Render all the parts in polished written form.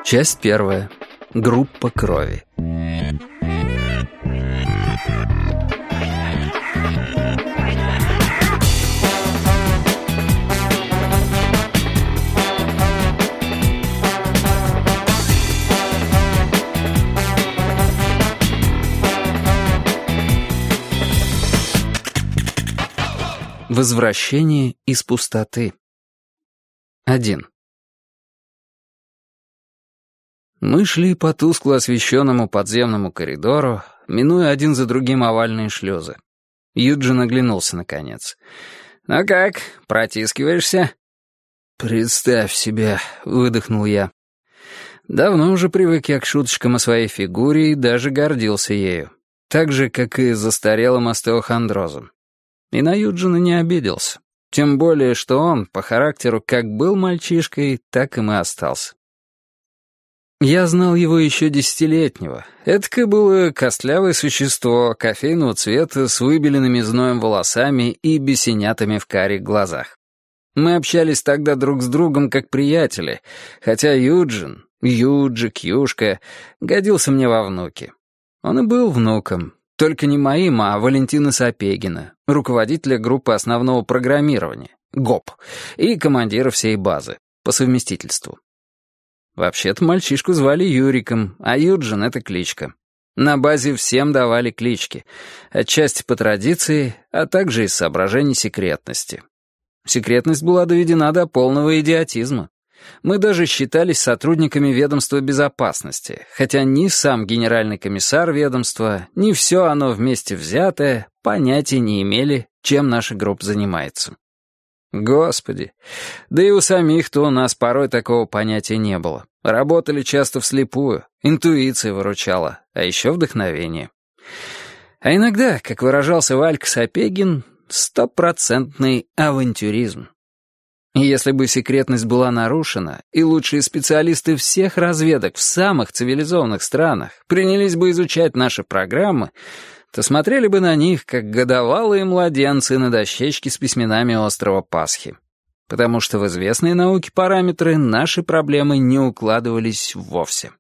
Часть первая. Группа крови. Возвращение из пустоты. 1. Мы шли по тускло освещенному подземному коридору, минуя один за другим овальные шлюзы. Юджин оглянулся наконец. «Ну как, протискиваешься?» «Представь себе», — выдохнул я. Давно уже привык я к шуточкам о своей фигуре и даже гордился ею. Так же, как и застарелым остеохондрозом. И на Юджина не обиделся. Тем более, что он, по характеру, как был мальчишкой, так им и остался. Я знал его еще десятилетнего. Эдакое было костлявое существо кофейного цвета с выбеленными зноем волосами и бесенятами в карих глазах. Мы общались тогда друг с другом как приятели, хотя Юджин, Юджик, годился мне во внуки. Он и был внуком, только не моим, а Валентина Сапегина, руководителя группы основного программирования, ГОП, и командира всей базы, по совместительству. Вообще-то мальчишку звали Юриком, а Юджин — это кличка. На базе всем давали клички, отчасти по традиции, а также из соображений секретности. Секретность была доведена до полного идиотизма. Мы даже считались сотрудниками ведомства безопасности, хотя ни сам генеральный комиссар ведомства, ни все оно вместе взятое понятия не имели, чем наша группа занимается. Господи, да и у самих-то у нас порой такого понятия не было. Работали часто вслепую, интуиция выручала, а еще вдохновение. А иногда, как выражался Валька Сапегин, 100% авантюризм. И если бы секретность была нарушена, и лучшие специалисты всех разведок в самых цивилизованных странах принялись бы изучать наши программы, то смотрели бы на них, как годовалые младенцы на дощечке с письменами острова Пасхи. Потому что в известные науке параметры наши проблемы не укладывались вовсе.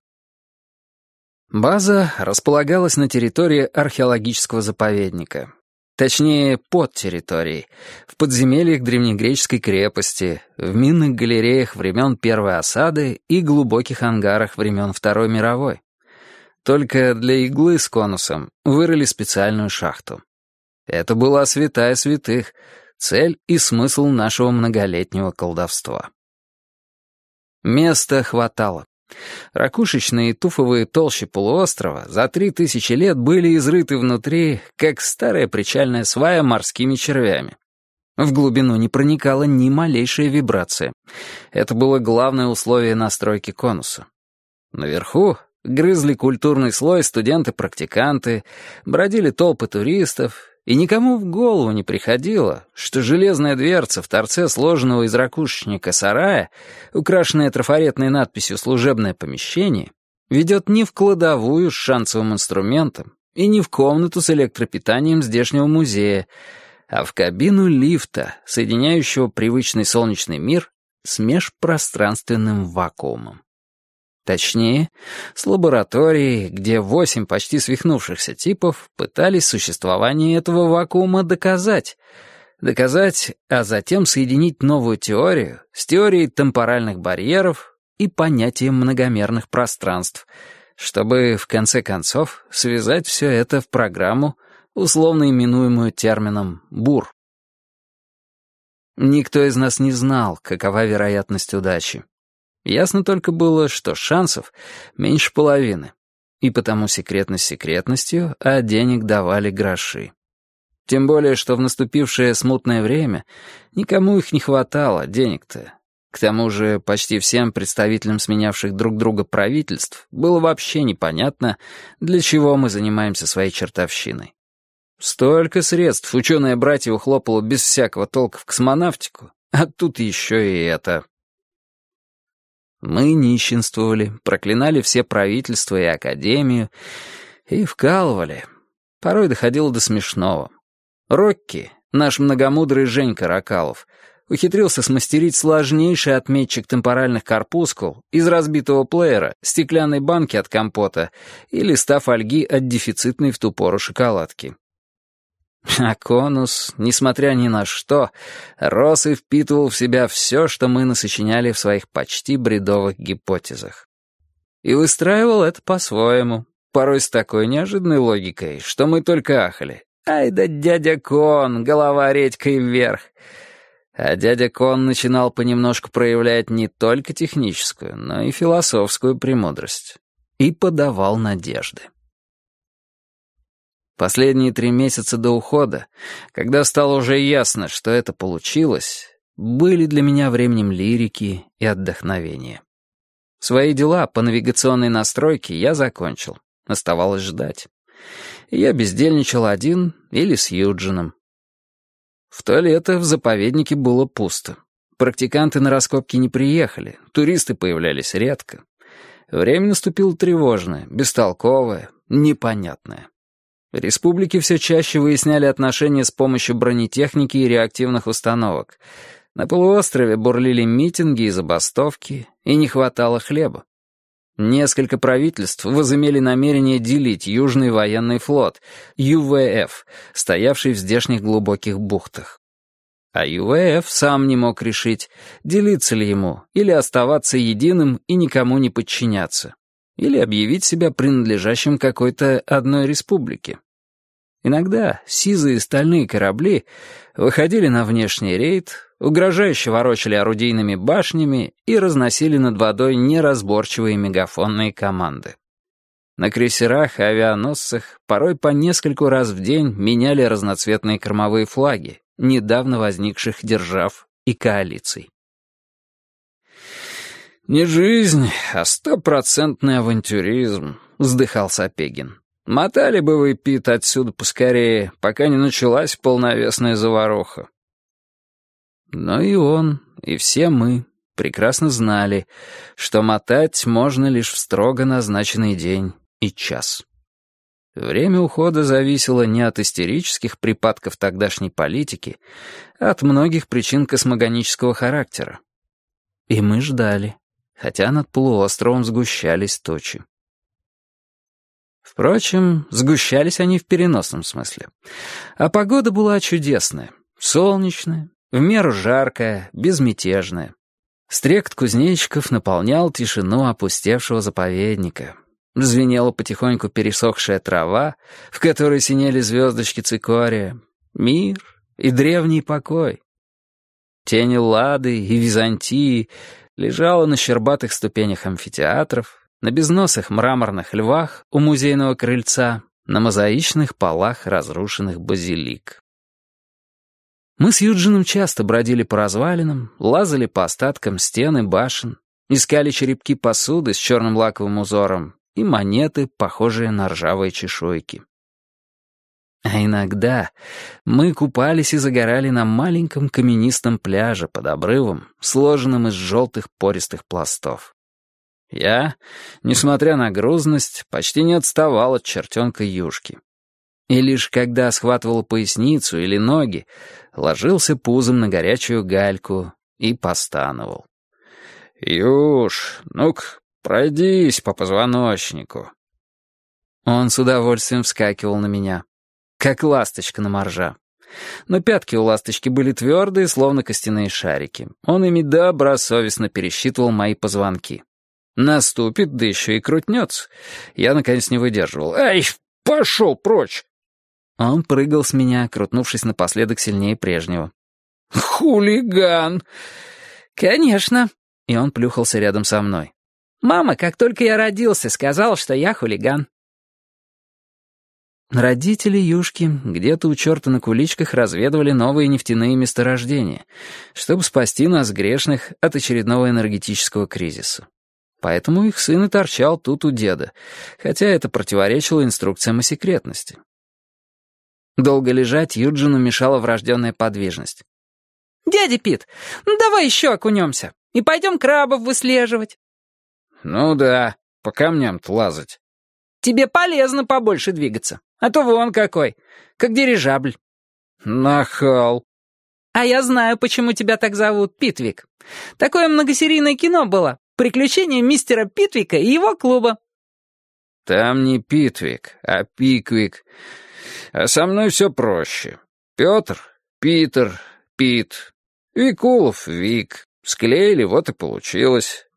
База располагалась на территории археологического заповедника. Точнее, под территорией, в подземельях древнегреческой крепости, в минных галереях времен Первой осады и глубоких ангарах времен Второй мировой. Только для иглы с конусом вырыли специальную шахту. Это была святая святых, цель и смысл нашего многолетнего колдовства. Места хватало. Ракушечные и туфовые толщи полуострова за 3000 лет были изрыты внутри, как старая причальная свая, морскими червями. В глубину не проникала ни малейшая вибрация. Это было главное условие настройки конуса. Наверху грызли культурный слой студенты-практиканты, бродили толпы туристов, и никому в голову не приходило, что железная дверца в торце сложенного из ракушечника сарая, украшенная трафаретной надписью «Служебное помещение», ведет не в кладовую с шансовым инструментом и не в комнату с электропитанием здешнего музея, а в кабину лифта, соединяющего привычный солнечный мир с межпространственным вакуумом. Точнее, с лабораторией, где 8 почти свихнувшихся типов пытались существование этого вакуума доказать, а затем соединить новую теорию с теорией темпоральных барьеров и понятием многомерных пространств, чтобы, в конце концов, связать все это в программу, условно именуемую термином «бур». Никто из нас не знал, какова вероятность удачи. Ясно только было, что шансов меньше половины, и потому секретность секретностью, а денег давали гроши. Тем более, что в наступившее смутное время никому их не хватало, денег-то. К тому же почти всем представителям сменявших друг друга правительств было вообще непонятно, для чего мы занимаемся своей чертовщиной. Столько средств ученые-братья ухлопало без всякого толка в космонавтику, а тут еще и это. Мы нищенствовали, проклинали все правительства и академию и вкалывали. Порой доходило до смешного. Рокки, наш многомудрый Женька Ракалов, Ухитрился смастерить сложнейший отметчик темпоральных корпускул из разбитого плеера, стеклянной банки от компота и листа фольги от дефицитной в ту пору шоколадки. А конус, несмотря ни на что, рос и впитывал в себя все, что мы насочиняли в своих почти бредовых гипотезах. И выстраивал это по-своему, порой с такой неожиданной логикой, что мы только ахали. «Ай да дядя Кон, голова редькой вверх!» А дядя Кон начинал понемножку проявлять не только техническую, но и философскую премудрость. И подавал надежды. Последние 3 месяца до ухода, когда стало уже ясно, что это получилось, были для меня временем лирики и отдохновения. Свои дела по навигационной настройке я закончил. Оставалось ждать. Я бездельничал один или с Юджином. В то лето в заповеднике было пусто. Практиканты на раскопки не приехали, туристы появлялись редко. Время наступило тревожное, бестолковое, непонятное. Республики все чаще выясняли отношения с помощью бронетехники и реактивных установок. На полуострове бурлили митинги и забастовки, и не хватало хлеба. Несколько правительств возымели намерение делить Южный военный флот, ЮВФ, стоявший в здешних глубоких бухтах. А ЮВФ сам не мог решить, делиться ли ему, или оставаться единым и никому не подчиняться, или объявить себя принадлежащим какой-то одной республике. Иногда сизые стальные корабли выходили на внешний рейд, угрожающе ворочали орудийными башнями и разносили над водой неразборчивые мегафонные команды. На крейсерах и авианосцах порой по нескольку раз в день меняли разноцветные кормовые флаги недавно возникших держав и коалиций. «Не жизнь, а 100% авантюризм», — вздыхал Сапегин. «Мотали бы вы, Пит, отсюда поскорее, пока не началась полновесная заваруха». Но и он, и все мы прекрасно знали, что мотать можно лишь в строго назначенный день и час. Время ухода зависело не от истерических припадков тогдашней политики, а от многих причин космогонического характера. И мы ждали, хотя над полуостровом сгущались тучи. Впрочем, сгущались они в переносном смысле. А погода была чудесная, солнечная, в меру жаркая, безмятежная. Стрекот кузнечиков наполнял тишину опустевшего заповедника. Звенела потихоньку пересохшая трава, в которой синели звездочки цикория. Мир и древний покой. Тень Эллады и Византии лежала на щербатых ступенях амфитеатров, на безносых мраморных львах у музейного крыльца, на мозаичных полах разрушенных базилик. Мы с Юджином часто бродили по развалинам, лазали по остаткам стен и башен, искали черепки посуды с черным лаковым узором и монеты, похожие на ржавые чешуйки. А иногда мы купались и загорали на маленьком каменистом пляже под обрывом, сложенным из желтых пористых пластов. Я, несмотря на грузность, почти не отставал от чертенка Юшки. И лишь когда схватывал поясницу или ноги, ложился пузом на горячую гальку и постановал. «Юж, ну-ка, пройдись по позвоночнику». Он с удовольствием вскакивал на меня, как ласточка на моржа. Но пятки у ласточки были твердые, словно костяные шарики. Он ими добросовестно пересчитывал мои позвонки. Наступит, да еще и крутнется. Я, наконец, не выдерживал. «Ай, пошел прочь!» Он прыгал с меня, крутнувшись напоследок сильнее прежнего. «Хулиган!» «Конечно!» И он плюхался рядом со мной. «Мама, как только я родился, сказала, что я хулиган». Родители Юшки где-то у черта на куличках разведывали новые нефтяные месторождения, чтобы спасти нас, грешных, от очередного энергетического кризиса. Поэтому их сын и торчал тут у деда, хотя это противоречило инструкциям о секретности. Долго лежать Юджину мешала врожденная подвижность. «Дядя Пит, ну давай еще окунемся и пойдем крабов выслеживать». «Ну да, по камням-то лазать». «Тебе полезно побольше двигаться, а то вон какой, как дирижабль». «Нахал». А я знаю, почему тебя так зовут, Питвик. Такое многосерийное кино было «Приключения мистера Питвика и его клуба». Там не Питвик, а Пиквик. А со мной все проще. Петр, Питер, Пит. Викулов, Вик. Склеили, вот и получилось.